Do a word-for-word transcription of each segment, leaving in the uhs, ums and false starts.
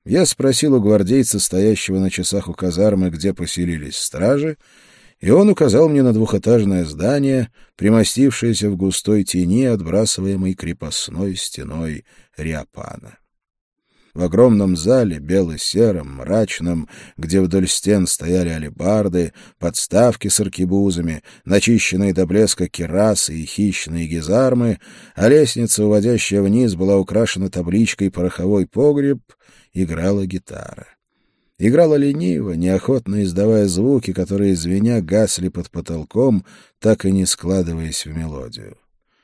Я спросил у гвардейца, стоящего на часах у казармы, где поселились стражи, и он указал мне на двухэтажное здание, примостившееся в густой тени, отбрасываемой крепостной стеной Риапана. В огромном зале, бело-сером, мрачном, где вдоль стен стояли алебарды, подставки с аркебузами, начищенные до блеска кирасы и хищные гизармы, а лестница, уводящая вниз, была украшена табличкой «Пороховой погреб», играла гитара. Играла лениво, неохотно издавая звуки, которые, звеня, гасли под потолком, так и не складываясь в мелодию.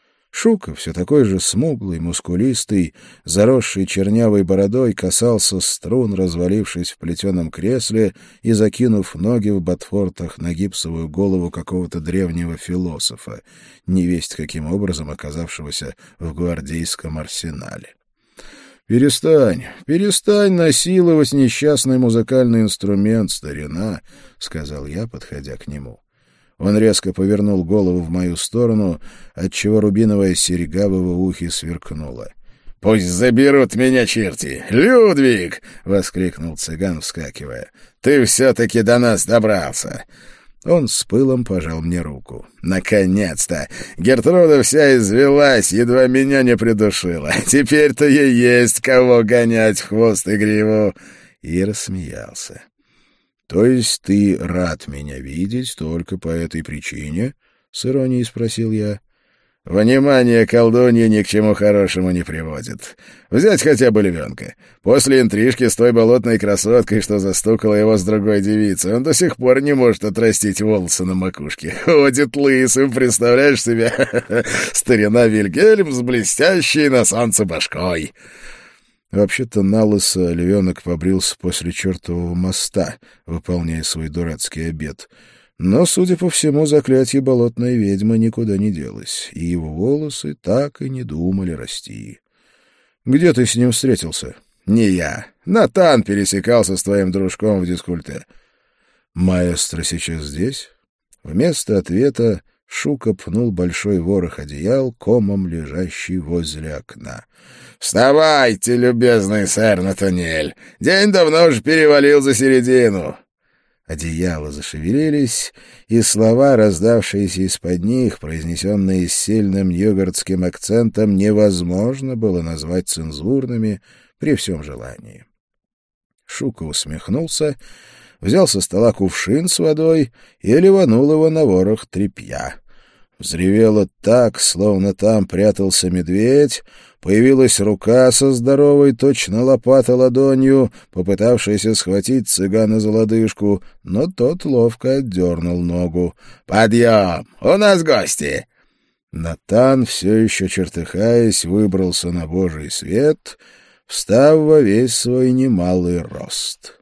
Шука, все такой же смуглый, мускулистый, заросший чернявой бородой, касался струн, развалившись в плетеном кресле и закинув ноги в ботфортах на гипсовую голову какого-то древнего философа, невесть каким образом оказавшегося в гвардейском арсенале. «Перестань, перестань насиловать несчастный музыкальный инструмент, старина», — сказал я, подходя к нему. Он резко повернул голову в мою сторону, отчего рубиновая серьга в его ухе сверкнула. «Пусть заберут меня черти! Людвиг!» — воскликнул цыган, вскакивая. «Ты все-таки до нас добрался!» Он с пылом пожал мне руку. «Наконец-то! Гертруда вся извелась, едва меня не придушила. Теперь-то ей есть кого гонять в хвост и гриву!» И рассмеялся. «То есть ты рад меня видеть только по этой причине?» — с иронией спросил я. «Внимание колдуньи ни к чему хорошему не приводит. Взять хотя бы львенка. После интрижки с той болотной красоткой, что застукала его с другой девицей, он до сих пор не может отрастить волосы на макушке. Ходит лысым, представляешь себе? Старина Вильгельм с блестящей на солнце башкой». Вообще-то налысо львенок побрился после чертового моста, выполняя свой дурацкий обет. Но, судя по всему, заклятие болотной ведьмы никуда не делось, и его волосы так и не думали расти. «Где ты с ним встретился?» «Не я. Натан пересекался с твоим дружком в дискульте». «Маэстро сейчас здесь?» Вместо ответа Шука пнул большой ворох одеял, комом лежащий возле окна. «Вставайте, любезный сэр Натаниэль! День давно уже перевалил за середину!» Одеяла зашевелились, и слова, раздавшиеся из-под них, произнесенные с сильным ньюгардским акцентом, невозможно было назвать цензурными при всем желании. Шука усмехнулся, взял со стола кувшин с водой и ливанул его на ворох тряпья. Взревело так, словно там прятался медведь, появилась рука со здоровой, точно лопата ладонью, попытавшаяся схватить цыгана за лодыжку, но тот ловко отдернул ногу. «Подъем! У нас гости!» Натан, все еще чертыхаясь, выбрался на божий свет, встав во весь свой немалый рост.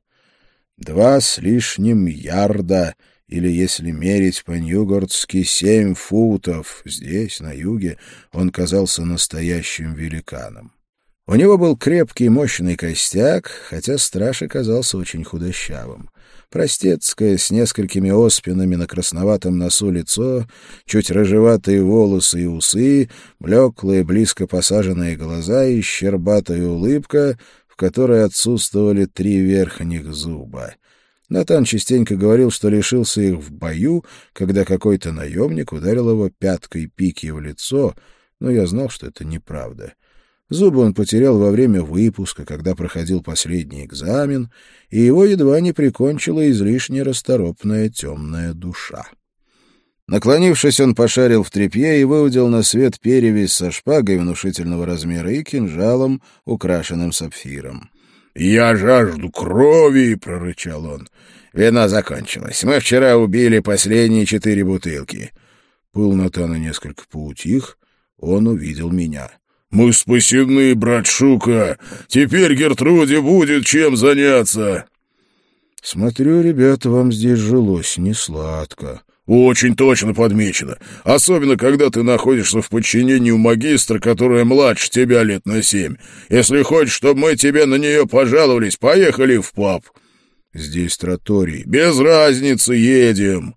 Два с лишним ярда, или, если мерить по-ньюгардски, семь футов. Здесь, на юге, он казался настоящим великаном. У него был крепкий мощный костяк, хотя страж и казался очень худощавым. Простецкое, с несколькими оспинами на красноватом носу лицо, чуть рыжеватые волосы и усы, блеклые, близко посаженные глаза и щербатая улыбка, в которой отсутствовали три верхних зуба. Натан частенько говорил, что лишился их в бою, когда какой-то наемник ударил его пяткой пики в лицо, но я знал, что это неправда. Зубы он потерял во время выпуска, когда проходил последний экзамен, и его едва не прикончила излишне расторопная темная душа. Наклонившись, он пошарил в тряпье и выудил на свет перевязь со шпагой внушительного размера и кинжалом, украшенным сапфиром. «Я жажду крови!» — прорычал он. «Вино закончилось. Мы вчера убили последние четыре бутылки». Пыл Натана несколько поутих. Он увидел меня. «Мы спасены, брат Шука! Теперь Гертруде будет чем заняться!» «Смотрю, ребята, вам здесь жилось несладко». «Очень точно подмечено. Особенно, когда ты находишься в подчинении у магистра, которая младше тебя лет на семь. Если хочешь, чтобы мы тебе на нее пожаловались, поехали в паб». «Здесь троторий». «Без разницы, едем».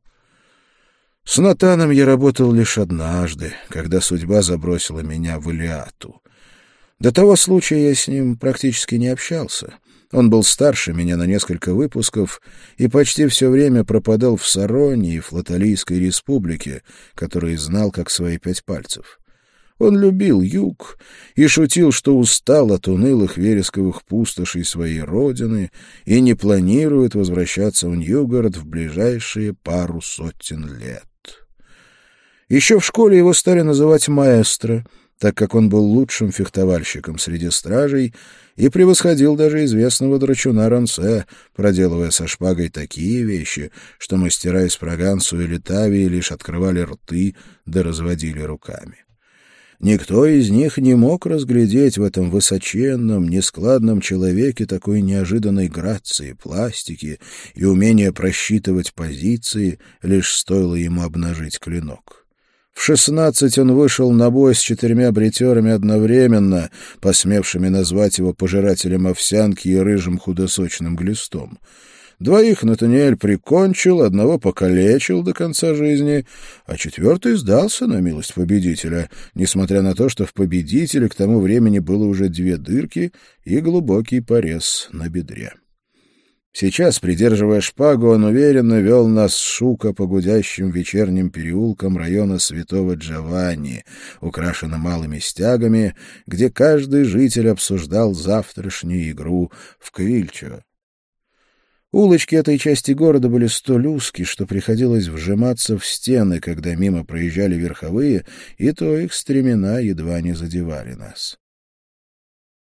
С Натаном я работал лишь однажды, когда судьба забросила меня в Илиату. До того случая я с ним практически не общался. Он был старше меня на несколько выпусков и почти все время пропадал в Сароне и Флоталийской республике, которые знал как свои пять пальцев. Он любил юг и шутил, что устал от унылых вересковых пустошей своей родины и не планирует возвращаться в Ньюгард в ближайшие пару сотен лет. Еще в школе его стали называть маэстро, так как он был лучшим фехтовальщиком среди стражей и превосходил даже известного драчуна Рансе, проделывая со шпагой такие вещи, что мастера из Прагансу или Тавии лишь открывали рты да разводили руками. Никто из них не мог разглядеть в этом высоченном, нескладном человеке такой неожиданной грации, пластики и умения просчитывать позиции, лишь стоило ему обнажить клинок. В шестнадцать он вышел на бой с четырьмя бритерами одновременно, посмевшими назвать его пожирателем овсянки и рыжим худосочным глистом. Двоих Натаниэль прикончил, одного покалечил до конца жизни, а четвертый сдался на милость победителя, несмотря на то, что в победителе к тому времени было уже две дырки и глубокий порез на бедре. Сейчас, придерживая шпагу, он уверенно вел нас с Шука по гудящим вечерним переулкам района Святого Джованни, украшенным малыми стягами, где каждый житель обсуждал завтрашнюю игру в квильчо. Улочки этой части города были столь узки, что приходилось вжиматься в стены, когда мимо проезжали верховые, и то их стремена едва не задевали нас.